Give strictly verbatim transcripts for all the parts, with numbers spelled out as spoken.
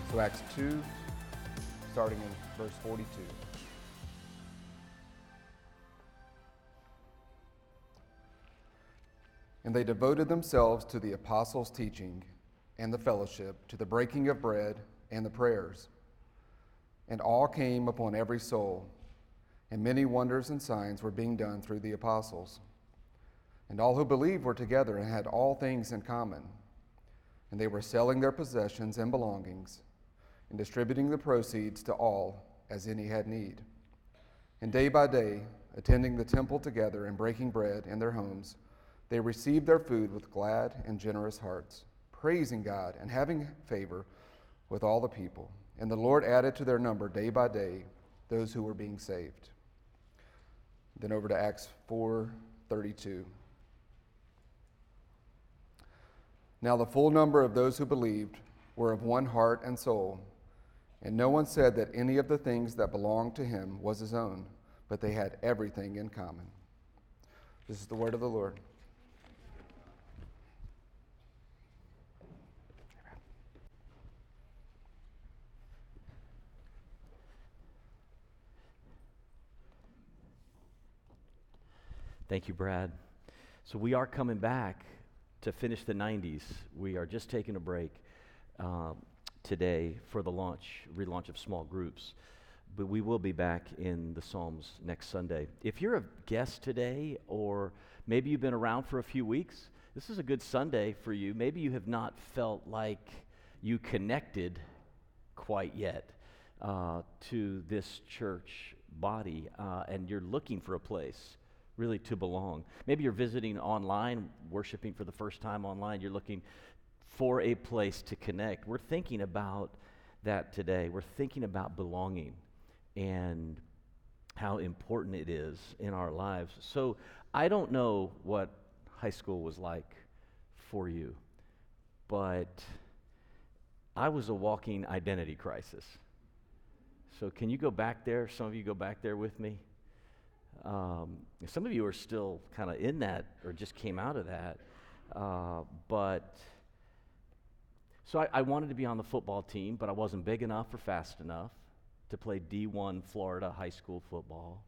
So Acts two, starting in verse forty-two. And they devoted themselves to the apostles' teaching and the fellowship, to the breaking of bread and the prayers. And awe came upon every soul, and many wonders and signs were being done through the apostles. And all who believed were together and had all things in common. And they were selling their possessions and belongings, and distributing the proceeds to all as any had need. And day by day, attending the temple together and breaking bread in their homes, they received their food with glad and generous hearts, praising God and having favor with all the people. And the Lord added to their number day by day those who were being saved. Then over to Acts four thirty-two. Now the full number of those who believed were of one heart and soul, and no one said that any of the things that belonged to him was his own, but they had everything in common. This is the word of the Lord. Thank you, Brad. So we are coming back to finish the nineties. We are just taking a break uh, today for the launch, relaunch of small groups. But we will be back in the Psalms next Sunday. If you're a guest today, or maybe you've been around for a few weeks, this is a good Sunday for you. Maybe you have not felt like you connected quite yet uh, to this church body, uh, and you're looking for a place really to belong. Maybe you're visiting online, worshiping for the first time online. You're looking for a place to connect. We're thinking about that today. We're thinking about belonging and how important it is in our lives. So I don't know what high school was like for you, but I was a walking identity crisis. So can you go back there? Some of you go back there with me. Um, some of you are still kind of in that or just came out of that. Uh, but so I, I wanted to be on the football team, but I wasn't big enough or fast enough to play D one Florida high school football.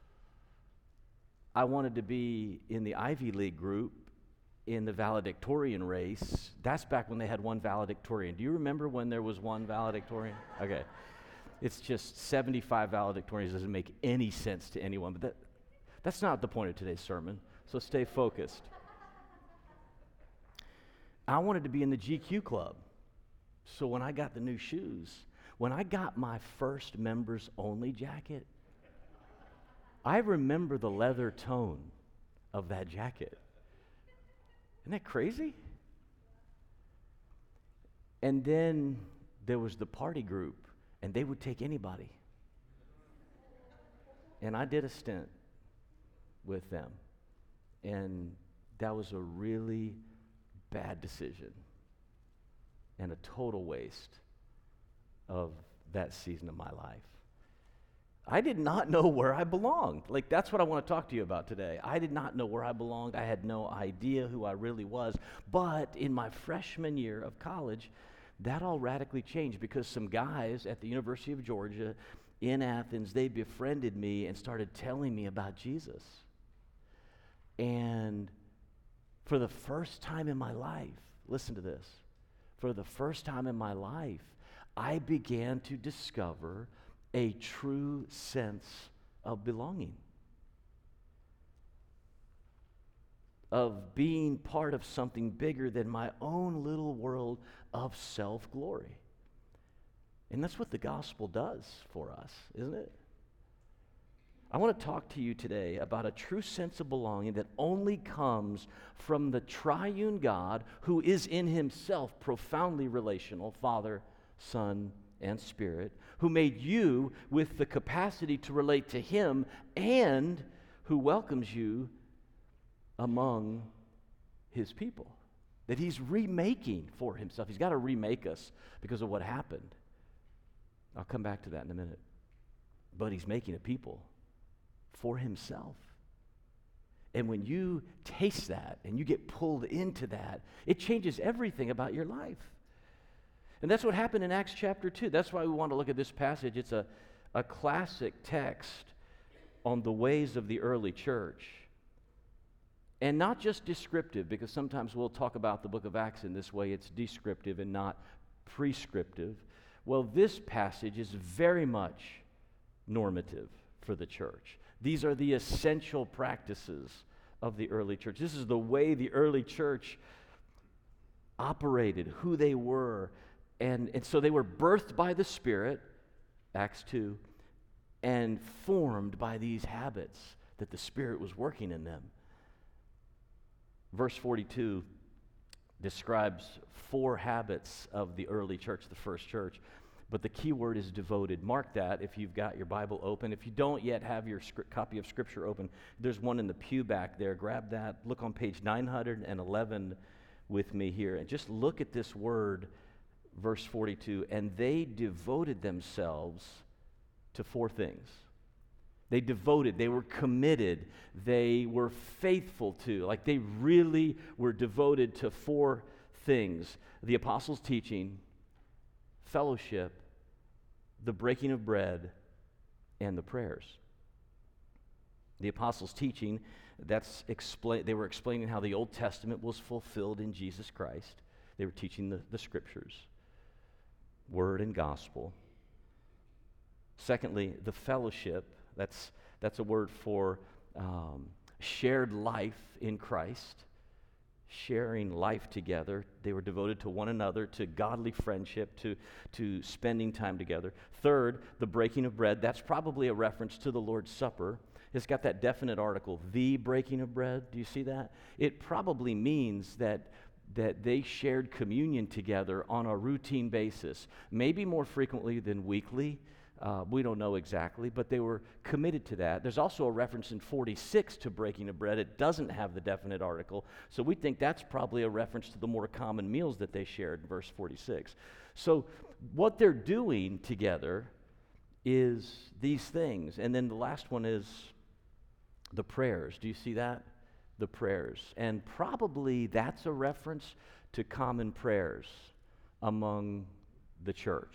I wanted to be in the Ivy League group in the valedictorian race. That's back when they had one valedictorian. Do you remember when there was one valedictorian? Okay. It's just seventy-five valedictorians. Doesn't make any sense to anyone, but that, that's not the point of today's sermon, so stay focused. I wanted to be in the G Q club, so when I got the new shoes, when I got my first members only jacket, I remember the leather tone of that jacket. Isn't that crazy? And then there was the party group, and they would take anybody. And I did a stint with them. And that was a really bad decision and a total waste of that season of my life. I did not know where I belonged. Like, that's what I want to talk to you about today. I did not know where I belonged. I had no idea who I really was. But in my freshman year of college, that all radically changed because some guys at the University of Georgia in Athens, they befriended me and started telling me about Jesus. And for the first time in my life, listen to this, for the first time in my life, I began to discover a true sense of belonging, of being part of something bigger than my own little world of self-glory. And that's what the gospel does for us, isn't it? I want to talk to you today about a true sense of belonging that only comes from the triune God who is in himself profoundly relational, Father, Son, and Spirit, who made you with the capacity to relate to him and who welcomes you among his people, that he's remaking for himself. He's got to remake us because of what happened. I'll come back to that in a minute. But he's making a people for himself. And when you taste that and you get pulled into that, it changes everything about your life. And that's what happened in Acts chapter two. That's why we want to look at this passage. It's a, a classic text on the ways of the early church. And not just descriptive, because sometimes we'll talk about the book of Acts in this way. It's descriptive and not prescriptive. Well, this passage is very much normative for the church. These are the essential practices of the early church. This is the way the early church operated, who they were. And, and so they were birthed by the Spirit, Acts two, and formed by these habits that the Spirit was working in them. Verse forty-two describes four habits of the early church, the first church. But the key word is devoted. Mark that if you've got your Bible open. If you don't yet have your script, copy of Scripture open, there's one in the pew back there. Grab that. Look on page nine hundred eleven with me here. And just look at this word, verse forty-two. And they devoted themselves to four things. They devoted, they were committed, they were faithful to, like they really were devoted to four things: the apostles' teaching, fellowship, the breaking of bread, and the prayers. The apostles' teaching, that's explain, they were explaining how the Old Testament was fulfilled in Jesus Christ. They were teaching the, the scriptures, word and gospel. Secondly, the fellowship, that's, that's a word for um, shared life in Christ. Sharing life together. They were devoted to one another, to godly friendship, to, to spending time together. Third, the breaking of bread. That's probably a reference to the Lord's Supper. It's got that definite article, the breaking of bread. Do you see that? It probably means that, that they shared communion together on a routine basis, maybe more frequently than weekly. Uh, we don't know exactly, but they were committed to that. There's also a reference in forty-six to breaking of bread. It doesn't have the definite article, so we think that's probably a reference to the more common meals that they shared in verse forty-six. So what they're doing together is these things. And then the last one is the prayers. Do you see that? The prayers. And probably that's a reference to common prayers among the church.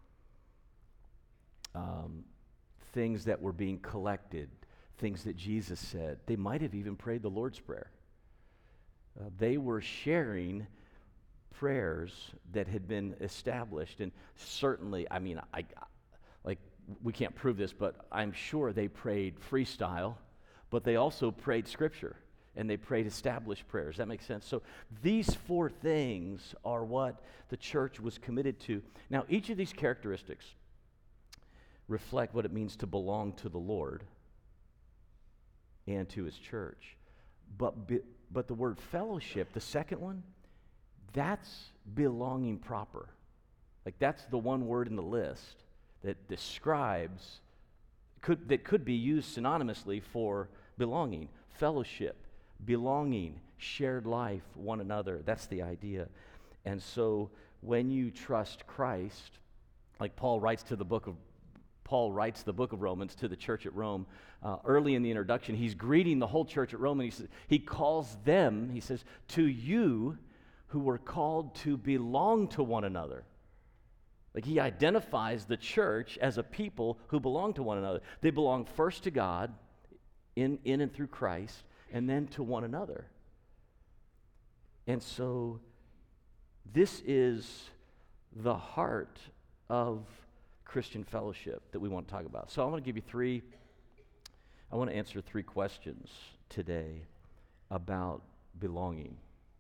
Um, things that were being collected, things that Jesus said. They might have even prayed the Lord's Prayer. Uh, they were sharing prayers that had been established, and certainly, I mean, I, like we can't prove this, but I'm sure they prayed freestyle, but they also prayed Scripture, and they prayed established prayers. That makes sense? So these four things are what the church was committed to. Now, each of these characteristics reflect what it means to belong to the Lord and to His church. But, be, but the word fellowship, the second one, that's belonging proper. Like that's the one word in the list that describes, could, that could be used synonymously for belonging. Fellowship, belonging, shared life, one another. That's the idea. And so when you trust Christ, like Paul writes to the book of Paul writes the book of Romans to the church at Rome. Uh, early in the introduction, he's greeting the whole church at Rome, and he says, he calls them, he says, to you who were called to belong to one another. Like he identifies the church as a people who belong to one another. They belong first to God in, in and through Christ, and then to one another. And so this is the heart of Christian fellowship that we want to talk about. So I want to give you three, I want to answer three questions today about belonging.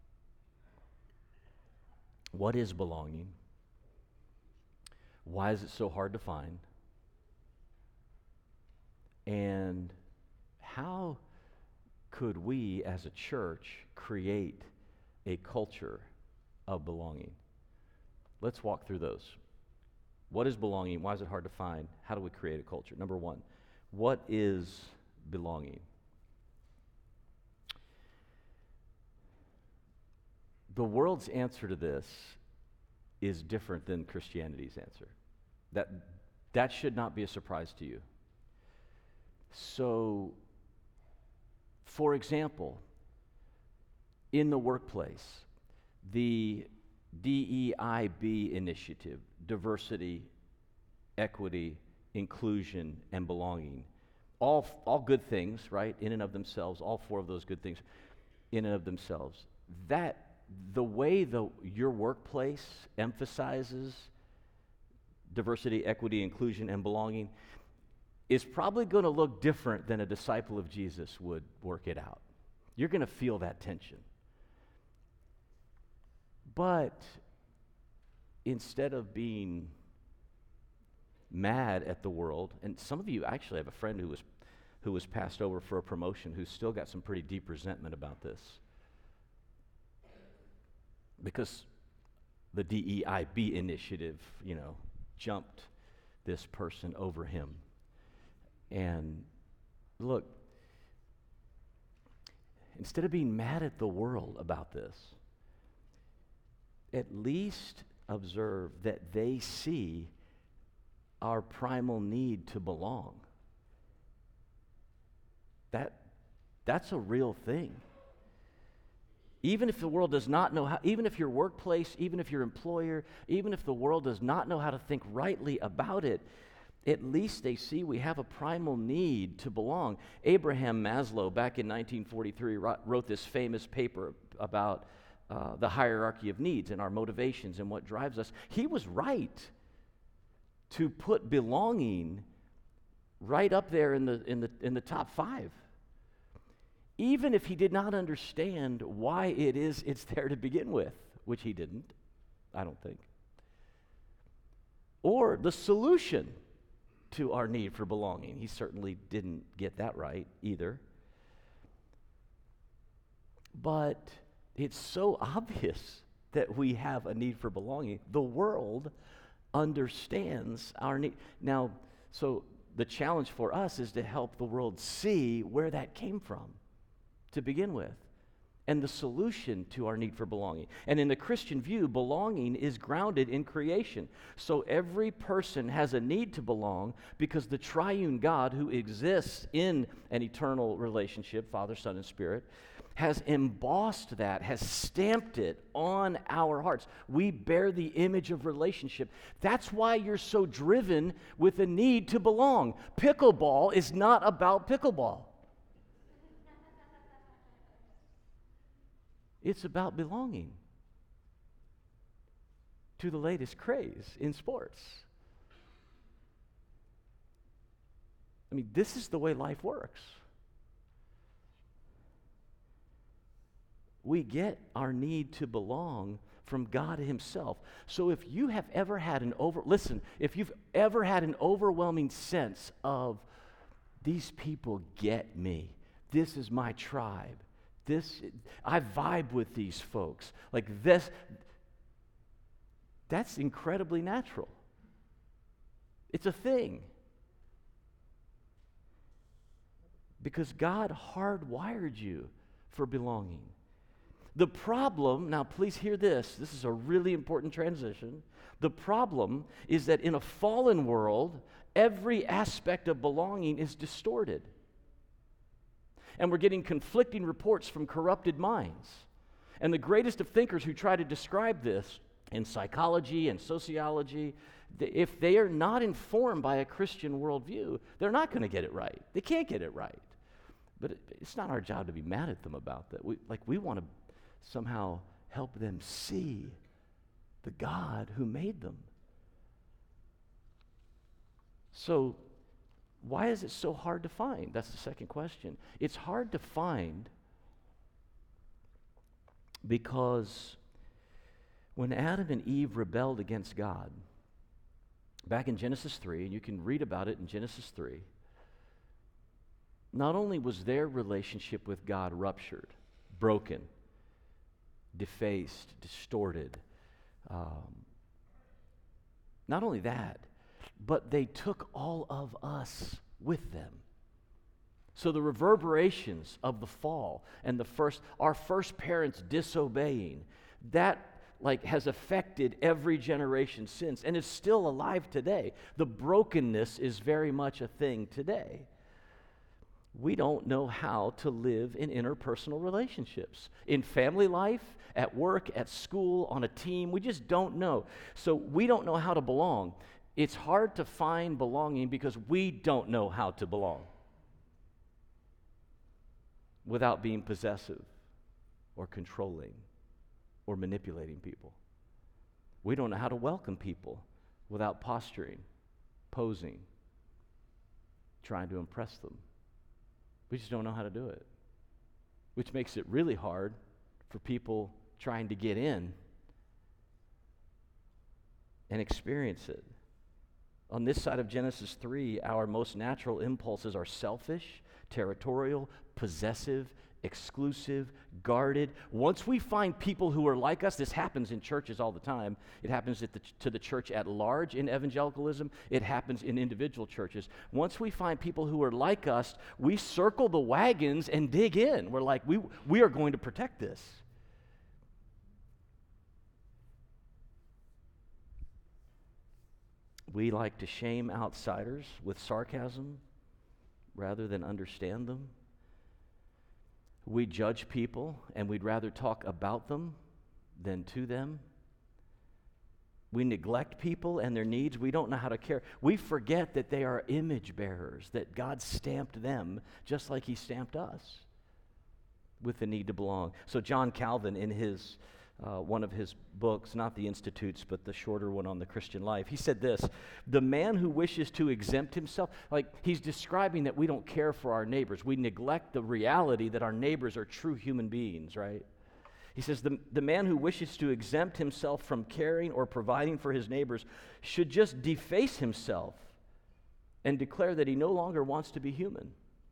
What is belonging? Why is it so hard to find? And how could we as a church create a culture of belonging? Let's walk through those. What is belonging? Why is it hard to find? How do we create a culture? Number one, what is belonging? The world's answer to this is different than Christianity's answer. That, that should not be a surprise to you. So, for example, in the workplace, the D E I B initiative, diversity, equity, inclusion, and belonging. All, all good things, right, in and of themselves, all four of those good things in and of themselves. That, the way the, your workplace emphasizes diversity, equity, inclusion, and belonging is probably going to look different than a disciple of Jesus would work it out. You're going to feel that tension. But instead of being mad at the world, and some of you actually have a friend who was who was passed over for a promotion who's still got some pretty deep resentment about this, because the D E I B initiative, you know, jumped this person over him. And look, instead of being mad at the world about this, at least observe that they see our primal need to belong. That, that's a real thing. Even if the world does not know how, even if your workplace, even if your employer, even if the world does not know how to think rightly about it, at least they see we have a primal need to belong. Abraham Maslow, back in nineteen forty-three, wrote this famous paper about uh, the hierarchy of needs and our motivations and what drives us. He was right to put belonging right up there in the in the in the top five, even if he did not understand why it is it's there to begin with, which he didn't, I don't think, or the solution to our need for belonging. He certainly didn't get that right either. But it's so obvious that we have a need for belonging. The world understands our need. Now, so the challenge for us is to help the world see where that came from to begin with, and the solution to our need for belonging. And in the Christian view, belonging is grounded in creation. So every person has a need to belong because the triune God, who exists in an eternal relationship, Father, Son, and Spirit, has embossed that, has stamped it on our hearts. We bear the image of relationship. That's why you're so driven with a need to belong. Pickleball is not about pickleball. It's about belonging to the latest craze in sports. I mean, this is the way life works. We get our need to belong from God Himself. So if you have ever had an over, listen, if you've ever had an overwhelming sense of, these people get me, this is my tribe, this, I vibe with these folks, like this, that's incredibly natural. It's a thing. Because God hardwired you for belonging. The problem, now please hear this, this is a really important transition. The problem is that in a fallen world, every aspect of belonging is distorted. And we're getting conflicting reports from corrupted minds. And the greatest of thinkers who try to describe this in psychology and sociology, if they are not informed by a Christian worldview, they're not going to get it right. They can't get it right. But it, it's not our job to be mad at them about that. We, like we want to somehow help them see the God who made them. So, why is it so hard to find? That's the second question. It's hard to find because when Adam and Eve rebelled against God, back in Genesis three, and you can read about it in Genesis three, not only was their relationship with God ruptured, broken, defaced, distorted, um, not only that, but they took all of us with them. So the reverberations of the fall and the first, our first parents disobeying, that like has affected every generation since, and is still alive today. The brokenness is very much a thing today. we don't know how to live in interpersonal relationships. In family life, at work, at school, on a team, we just don't know. So we don't know how to belong. It's hard to find belonging because we don't know how to belong without being possessive or controlling or manipulating people. We don't know how to welcome people without posturing, posing, trying to impress them. We just don't know how to do it, which makes it really hard for people trying to get in and experience it. On this side of Genesis three, our most natural impulses are selfish, territorial, possessive, exclusive, guarded. Once we find people who are like us, this happens in churches all the time. It happens at the, to the church at large in evangelicalism. It happens in individual churches. Once we find people who are like us, we circle the wagons and dig in. We're like, we, we are going to protect this. We like to shame outsiders with sarcasm rather than understand them. We judge people, and we'd rather talk about them than to them. We neglect people and their needs. We don't know how to care. We forget that they are image bearers, that God stamped them just like he stamped us with the need to belong. So John Calvin, in his uh, one of his books, not the Institutes, but the shorter one on the Christian life, he said this: the man who wishes to exempt himself, like he's describing that we don't care for our neighbors. We neglect the reality that our neighbors are true human beings, right? He says the, the man who wishes to exempt himself from caring or providing for his neighbors should just deface himself and declare that he no longer wants to be human.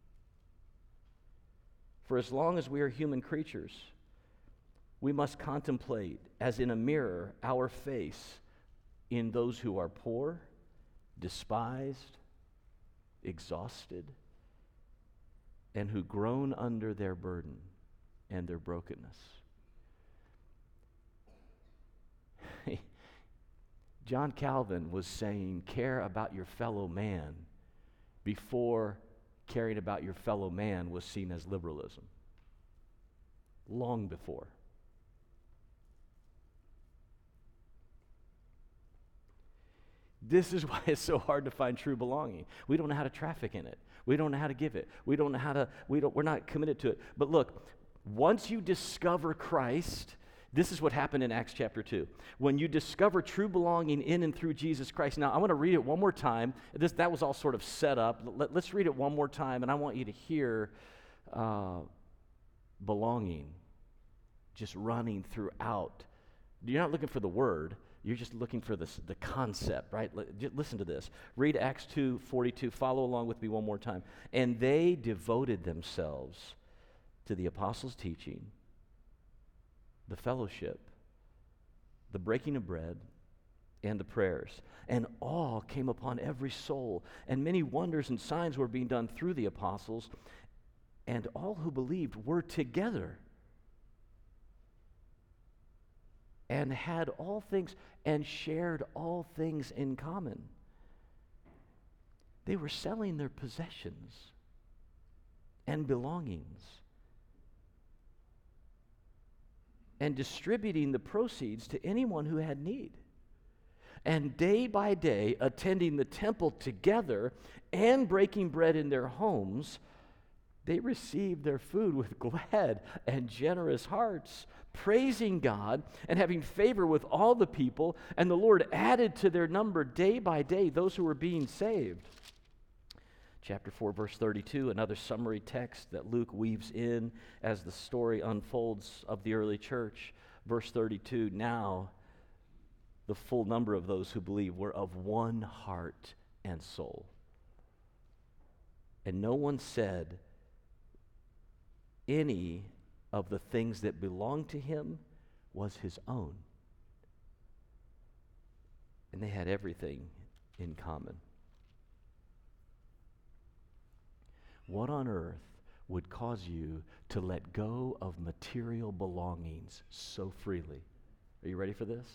For as long as we are human creatures, we must contemplate, as in a mirror, our face in those who are poor, despised, exhausted, and who groan under their burden and their brokenness. John Calvin was saying, care about your fellow man before caring about your fellow man was seen as liberalism. Long before. This is why it's so hard to find true belonging. We don't know how to traffic in it. We don't know how to give it. We don't know how to, we don't, we're not committed to it. But look, once you discover Christ, this is what happened in Acts chapter two. When you discover true belonging in and through Jesus Christ. Now, I want to read it one more time. This, that was all sort of set up. Let, let's read it one more time, and I want you to hear uh, belonging just running throughout. You're not looking for the word. You're just looking for this, the concept, right? L- listen to this. Read Acts two forty-two. Follow along with me one more time. And they devoted themselves to the apostles' teaching, the fellowship, the breaking of bread, and the prayers. And awe came upon every soul, and many wonders and signs were being done through the apostles, and all who believed were together and had all things and shared all things in common. They were selling their possessions and belongings and distributing the proceeds to anyone who had need. And day by day, attending the temple together and breaking bread in their homes, they received their food with glad and generous hearts, praising God and having favor with all the people. And the Lord added to their number day by day those who were being saved. Chapter four, verse thirty-two, another summary text that Luke weaves in as the story unfolds of the early church. Verse thirty-two, now the full number of those who believed were of one heart and soul. And no one said any of the things that belonged to him was his own. And they had everything in common. What on earth would cause you to let go of material belongings so freely? Are you ready for this?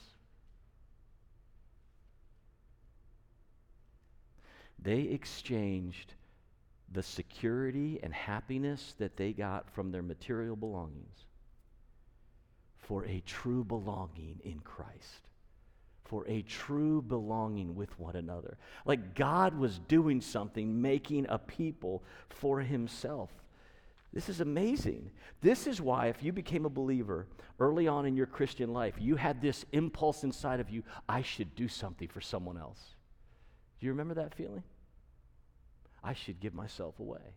They exchanged the security and happiness that they got from their material belongings for a true belonging in Christ, for a true belonging with one another. Like God was doing something, making a people for himself. This is amazing. This is why if you became a believer early on in your Christian life, you had this impulse inside of you, I should do something for someone else. Do you remember that feeling? I should give myself away.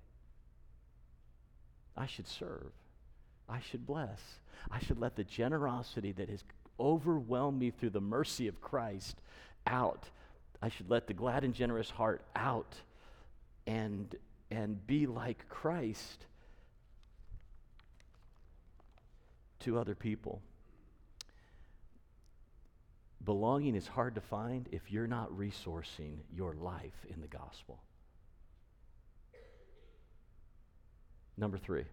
I should serve. I should bless. I should let the generosity that has overwhelmed me through the mercy of Christ out. I should let the glad and generous heart out and, and be like Christ to other people. Belonging is hard to find if you're not resourcing your life in the gospel. Number three.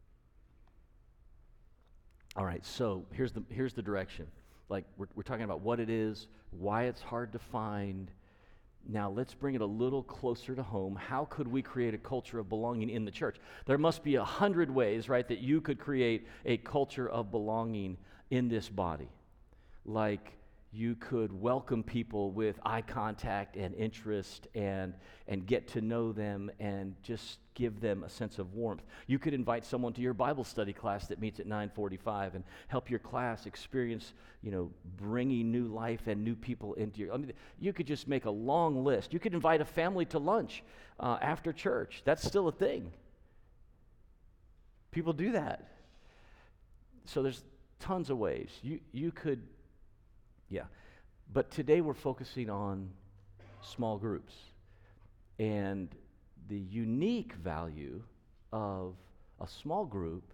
All right, so here's the here's the direction. Like we're we're talking about what it is, why it's hard to find. Now let's bring it a little closer to home. How could we create a culture of belonging in the church? There must be a hundred ways, right, that you could create a culture of belonging in this body. Like you could welcome people with eye contact and interest and and get to know them and just give them a sense of warmth. You could invite someone to your Bible study class that meets at nine forty-five and help your class experience, you know, bringing new life and new people into your, I mean, you could just make a long list. You could invite a family to lunch uh, after church. That's still a thing. People do that. So there's tons of ways. You you could Yeah, but today we're focusing on small groups and the unique value of a small group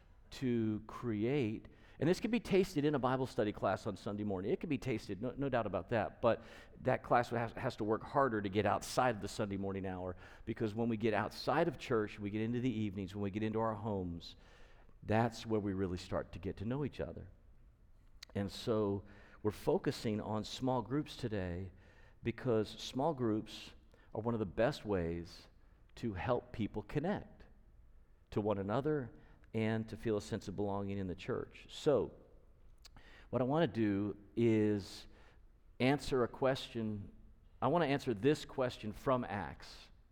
to create, and this can be tasted in a Bible study class on Sunday morning. It can be tasted, no, no doubt about that, but that class has, has to work harder to get outside of the Sunday morning hour, because when we get outside of church, we get into the evenings, when we get into our homes, that's where we really start to get to know each other. And so we're focusing on small groups today because small groups are one of the best ways to help people connect to one another and to feel a sense of belonging in the church. So, what I want to do is answer a question. I want to answer this question from Acts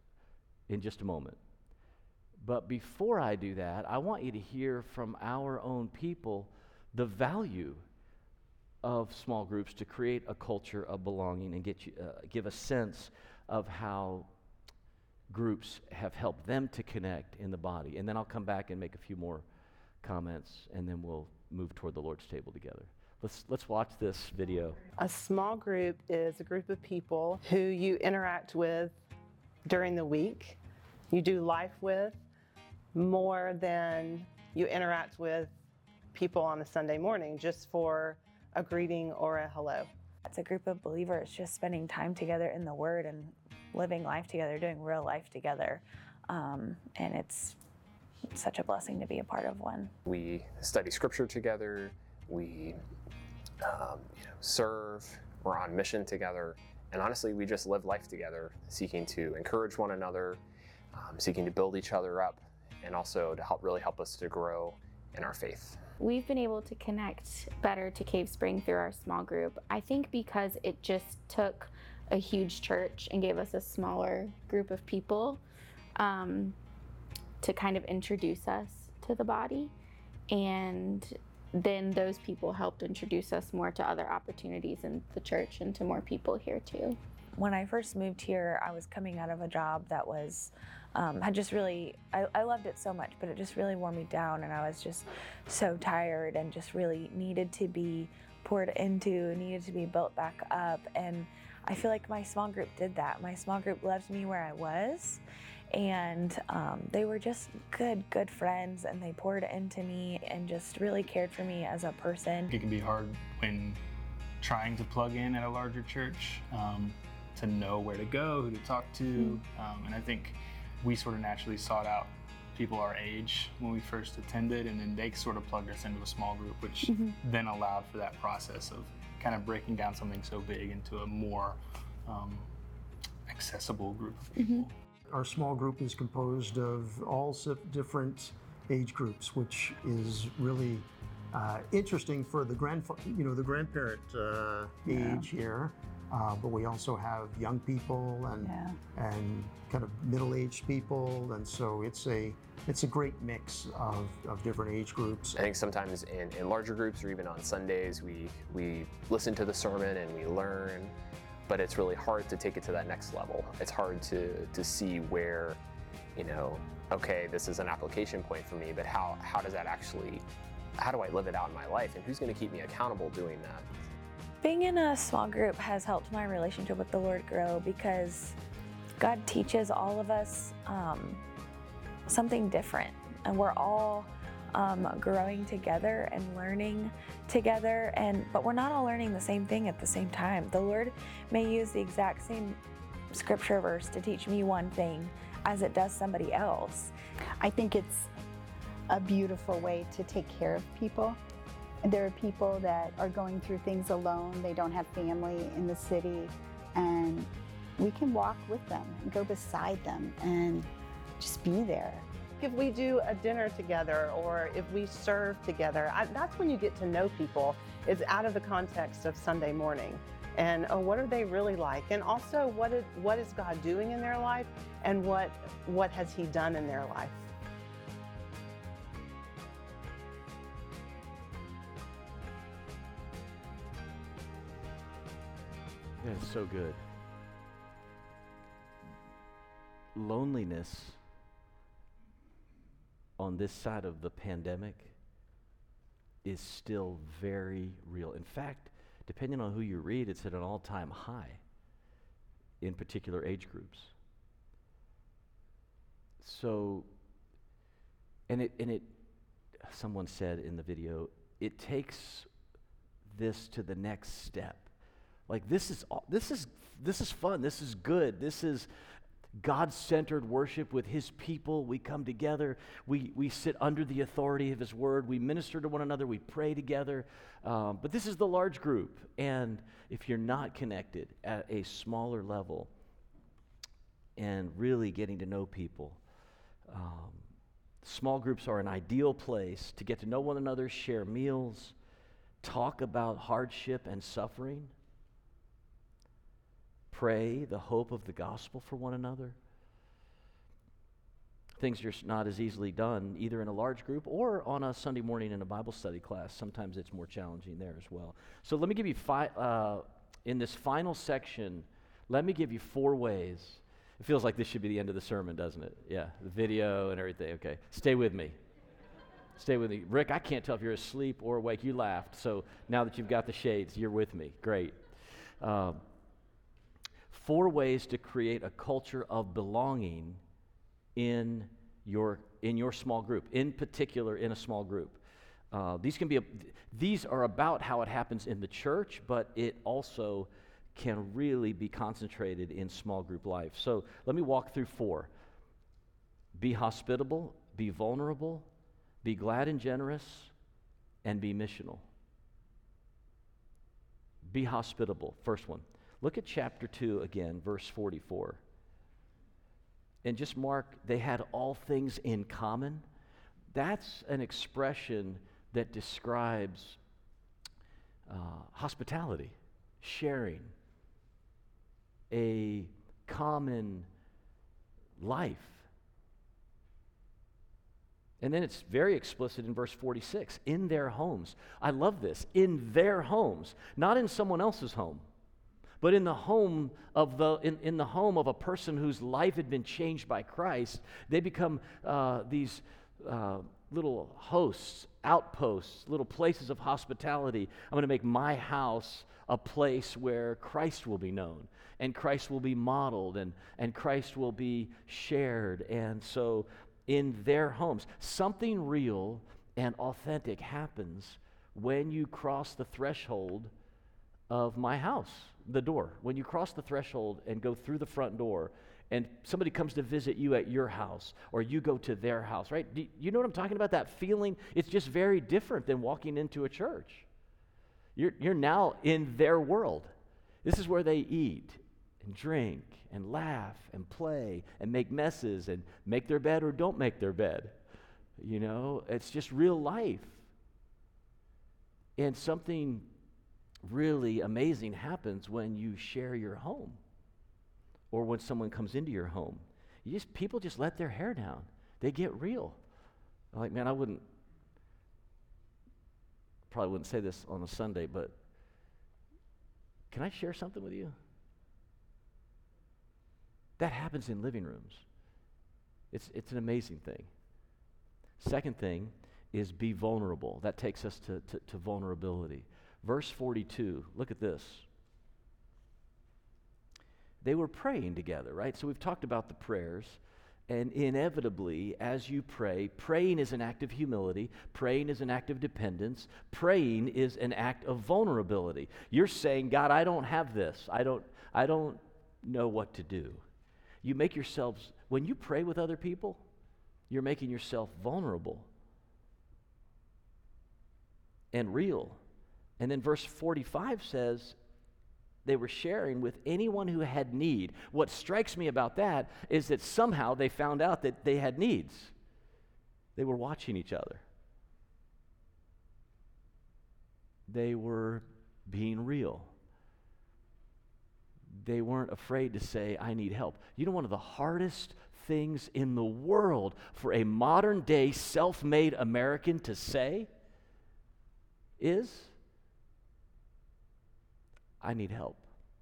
in just a moment. But before I do that, I want you to hear from our own people the value of small groups to create a culture of belonging and get you, uh, give a sense of how groups have helped them to connect in the body. And then I'll come back and make a few more comments, and then we'll move toward the Lord's table together. Let's let's watch this video. A small group is a group of people who you interact with during the week, you do life with, more than you interact with people on a Sunday morning just for a greeting or a hello. It's a group of believers just spending time together in the Word and living life together, doing real life together. Um, and it's such a blessing to be a part of one. We study scripture together, we um, you know, serve, we're on mission together, and honestly, we just live life together, seeking to encourage one another, um, seeking to build each other up, and also to help really help us to grow in our faith. We've been able to connect better to Cave Spring through our small group. I think because it just took a huge church and gave us a smaller group of people um, to kind of introduce us to the body. And then those people helped introduce us more to other opportunities in the church and to more people here too. When I first moved here, I was coming out of a job that was, um, had just really, I, I loved it so much, but it just really wore me down, and I was just so tired and just really needed to be poured into, needed to be built back up. And I feel like my small group did that. My small group loved me where I was, and um, they were just good, good friends, and they poured into me and just really cared for me as a person. It can be hard when trying to plug in at a larger church, um, to know where to go, who to talk to, um, and I think we sort of naturally sought out people our age when we first attended, and then they sort of plugged us into a small group, which mm-hmm. then allowed for that process of kind of breaking down something so big into a more um, accessible group of people. Mm-hmm. our small group is composed of all si- different age groups, which is really uh, interesting for the grand, you know, the grandparent uh, Yeah. age here. Uh, but we also have young people and Yeah. and kind of middle-aged people, and so it's a it's a great mix of, of different age groups. I think sometimes in, in larger groups or even on Sundays, we, we listen to the sermon and we learn, but it's really hard to take it to that next level. It's hard to, to see where, you know, okay, this is an application point for me, but how, how does that actually, how do I live it out in my life, and who's going to keep me accountable doing that? Being in a small group has helped my relationship with the Lord grow because God teaches all of us um, something different, and we're all um, growing together and learning together. And but we're not all learning the same thing at the same time. The Lord may use the exact same scripture verse to teach me one thing as it does somebody else. I think it's a beautiful way to take care of people. There are people that are going through things alone. They don't have family in the city, and we can walk with them and go beside them and just be there. If we do a dinner together or if we serve together, I, that's when you get to know people. It's out of the context of Sunday morning. And oh, what are they really like? And also, what is, what is God doing in their life? And what, what has He done in their life? That's so good. Loneliness on this side of the pandemic is still very real. In fact, depending on who you read, it's at an all-time high in particular age groups. So, and it, and it, someone said in the video, it takes this to the next step. Like this is, this is, this is fun, this is good, this is God-centered worship with His people. We come together, we, we sit under the authority of His word, we minister to one another, we pray together. Um, but this is the large group, and if you're not connected at a smaller level and really getting to know people, um, small groups are an ideal place to get to know one another, share meals, talk about hardship and suffering, pray the hope of the gospel for one another. Things are not as easily done either in a large group or on a Sunday morning in a Bible study class. Sometimes it's more challenging there as well. So let me give you five, uh, in this final section, let me give you four ways. It feels like this should be the end of the sermon, doesn't it? Yeah, the video and everything. Okay, stay with me. Stay with me. Rick, I can't tell if you're asleep or awake. You laughed, so now that you've got the shades, you're with me. Great. Um, Four ways to create a culture of belonging in your in your small group, in particular in a small group. Uh, these can be a, these are about how it happens in the church, but it also can really be concentrated in small group life. So let me walk through four. Be hospitable, be vulnerable, be glad and generous, and be missional. Be hospitable, first one. Look at chapter two again, verse forty-four. And just mark, they had all things in common. That's an expression that describes uh, hospitality, sharing, a common life. And then it's very explicit in verse forty-six, in their homes. I love this, in their homes, not in someone else's home. But in the home of the in, in the home of a person whose life had been changed by Christ, they become uh, these uh, little hosts, outposts, little places of hospitality. I'm going to make my house a place where Christ will be known, and Christ will be modeled, and, and Christ will be shared. And so in their homes, something real and authentic happens when you cross the threshold of my house. The door. When you cross the threshold and go through the front door and somebody comes to visit you at your house or you go to their house, right? Do you know what I'm talking about? That feeling, it's just very different than walking into a church. You're, you're now in their world. This is where they eat and drink and laugh and play and make messes and make their bed or don't make their bed. You know, it's just real life. And something really amazing happens when you share your home or when someone comes into your home. You just people just let their hair down. They get real. Like, man, I wouldn't probably wouldn't say this on a Sunday, but can I share something with you? That happens in living rooms. It's it's an amazing thing. Second thing is be vulnerable. That takes us to, to, to vulnerability. Verse forty-two, look at this. They were praying together, right? So we've talked about the prayers, and inevitably, as you pray, praying is an act of humility, praying is an act of dependence, praying is an act of vulnerability. You're saying, God, I don't have this. I don't, I don't know what to do. You make yourselves, when you pray with other people, you're making yourself vulnerable and real. And then verse forty-five says, they were sharing with anyone who had need. What strikes me about that is that somehow they found out that they had needs. They were watching each other. They were being real. They weren't afraid to say, I need help. You know, one of the hardest things in the world for a modern day self-made American to say is, I need help.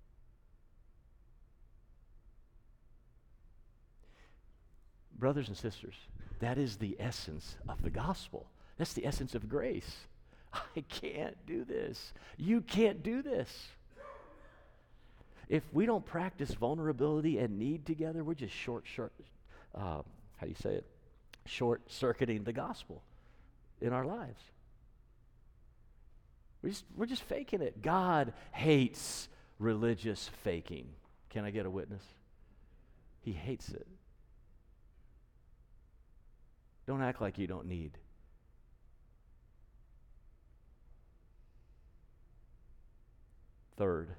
Brothers and sisters, that is the essence of the gospel. That's the essence of grace. I can't do this. You can't do this. If we don't practice vulnerability and need together, we're just short, short, uh, how do you say it? Short-circuiting the gospel in our lives. We're just, we're just faking it. God hates religious faking. Can I get a witness? He hates it. Don't act like you don't need. Third,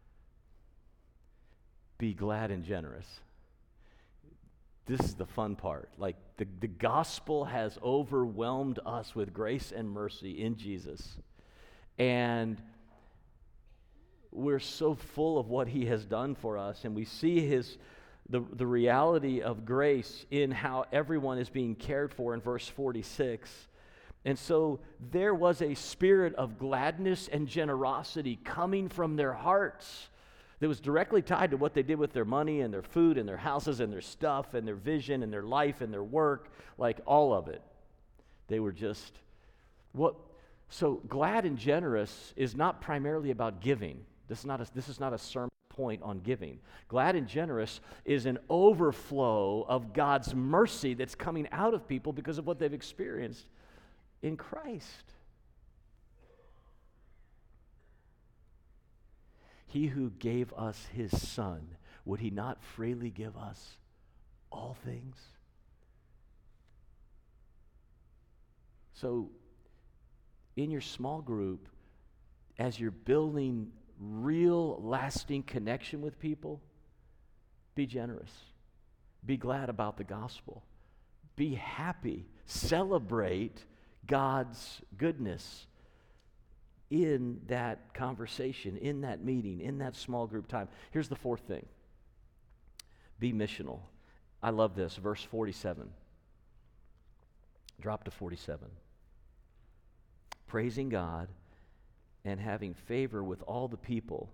be glad and generous. This is the fun part. Like the, the gospel has overwhelmed us with grace and mercy in Jesus. And we're so full of what he has done for us, and we see his the, the reality of grace in how everyone is being cared for in verse forty-six. And so there was a spirit of gladness and generosity coming from their hearts that was directly tied to what they did with their money and their food and their houses and their stuff and their vision and their life and their work, like all of it. They were just, what? So glad and generous is not primarily about giving. This is not a, this is not a sermon point on giving. Glad and generous is an overflow of God's mercy that's coming out of people because of what they've experienced in Christ. He who gave us his Son, would he not freely give us all things? So, in your small group, as you're building real, lasting connection with people, be generous. Be glad about the gospel. Be happy. Celebrate God's goodness in that conversation, in that meeting, in that small group time. Here's the fourth thing. Be missional. I love this. Verse forty-seven. Drop to forty-seven. Praising God and having favor with all the people.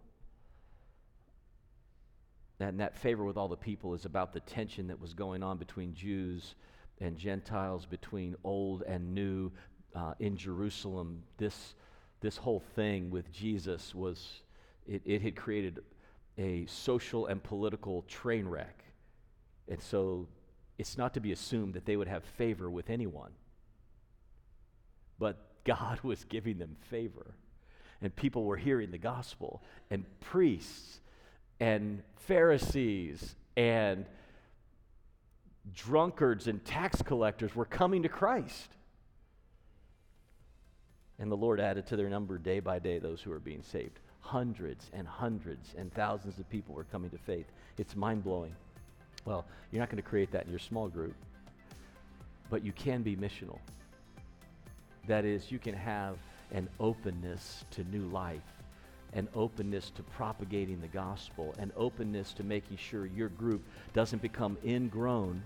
And that favor with all the people is about the tension that was going on between Jews and Gentiles, between old and new uh, in Jerusalem. This this whole thing with Jesus was, it, it had created a social and political train wreck. And so it's not to be assumed that they would have favor with anyone. But God was giving them favor. And people were hearing the gospel. And priests and Pharisees and drunkards and tax collectors were coming to Christ. And the Lord added to their number day by day those who were being saved. hundreds and hundreds and thousands of people were coming to faith. It's mind-blowing. Well, you're not going to create that in your small group, but you can be missional. That is, you can have an openness to new life, an openness to propagating the gospel, an openness to making sure your group doesn't become ingrown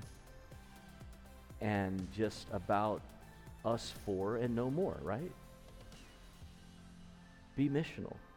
and just about us four and no more, right? Be missional.